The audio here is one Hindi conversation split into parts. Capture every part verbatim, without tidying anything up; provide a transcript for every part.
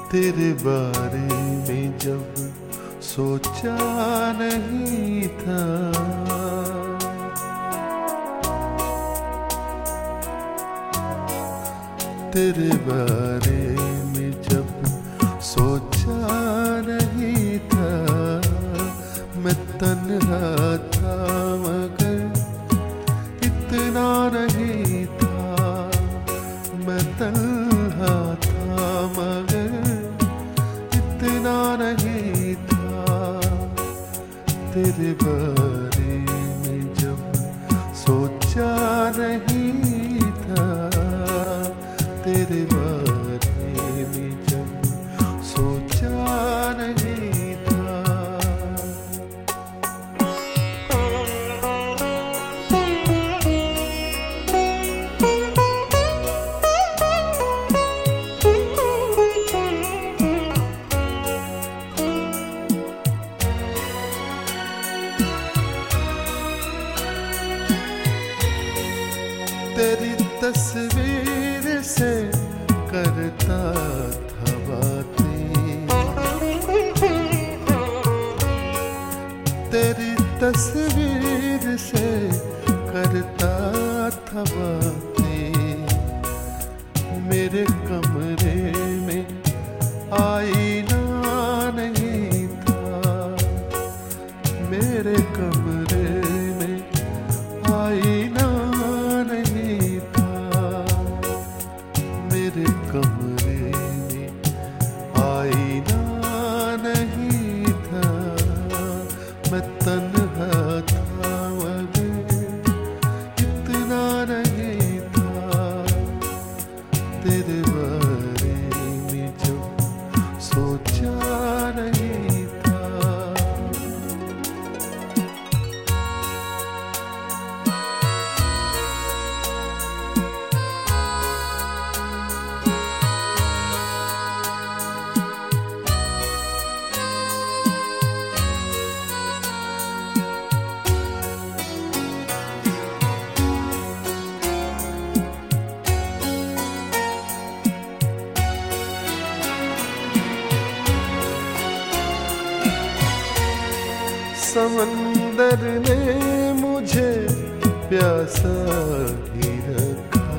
तेरे बारे में जब सोचा नहीं था, तेरे बारे में जब सोचा नहीं था, मैं तन्हा था मगर इतना नहीं था, मैं तन्हा था मगर इतना नहीं था, तेरे बारे में जब सोचा नहीं था, तेरे बारे में जब सोचा नहीं था। तेरी तस्वीर से करता था बातें, तेरी तस्वीर से करता था बातें, मेरे कमरे में आईना नहीं था, मेरे कमरे में आईना नहीं था, मेरे कमरे में आईना नहीं था, मैं तन्हा था मगर इतना नहीं था, तेरे बारे में जब सोचा नहीं था। समंदर ने मुझे प्यासा ही रखा,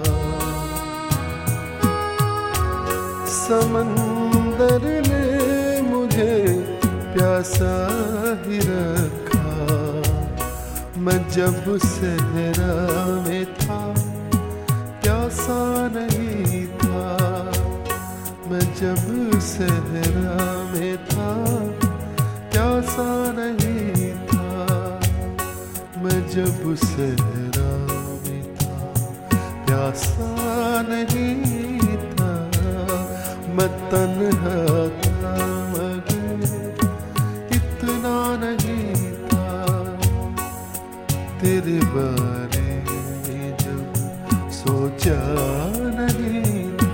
समंदर ने मुझे प्यासा ही रखा, मैं जब सहरा में था प्यासा नहीं था, मैं जब सहरा में था प्यासा नहीं था, मैं जब सहरा में था प्यासा नहीं था, मैं तन्हा था मगर इतना नहीं था, तेरे बारे में जब सोचा नहीं था।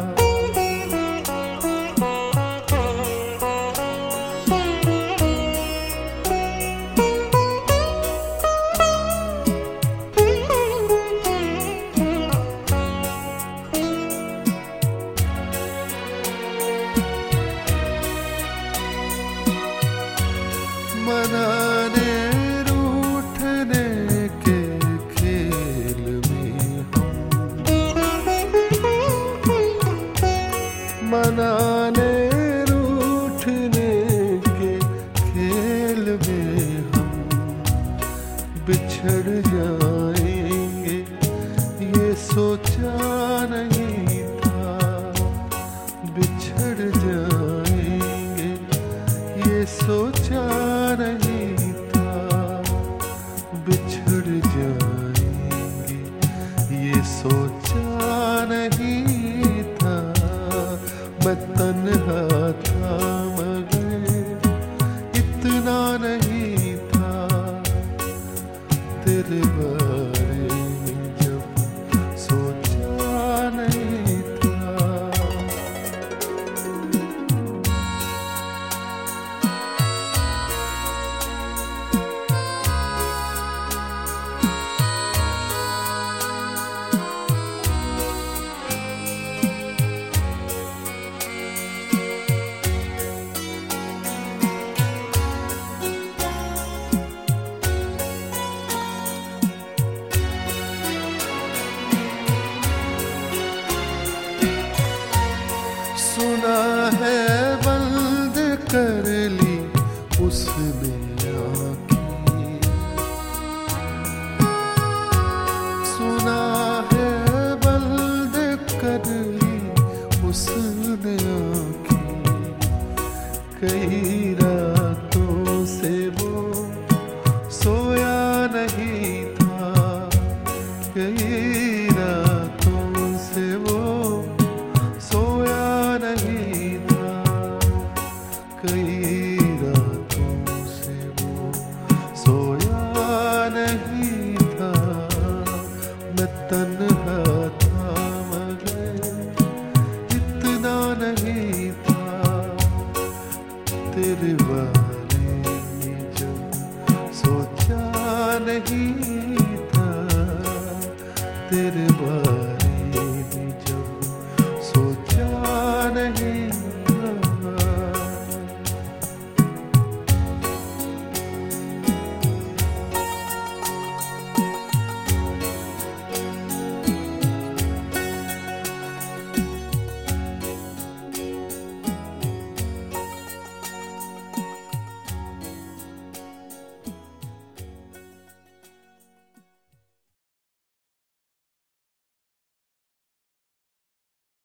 मनाने रूठने के खेल में हम, मनाने रूठने के खेल में हम बिछड़ जाएंगे ये सोचा नहीं था, बिछड़ जाएंगे ये सोचा नहीं था, बिछड़ जाएंगे ये सोचा नहीं था, मैं तन्हा था मगर इतना नहीं था, तेरे बारे में जब सोचा नहीं था। सुना है बंद कर ली उसने आँखें, सुना है बंद कर ली उसने आँखें, कहीं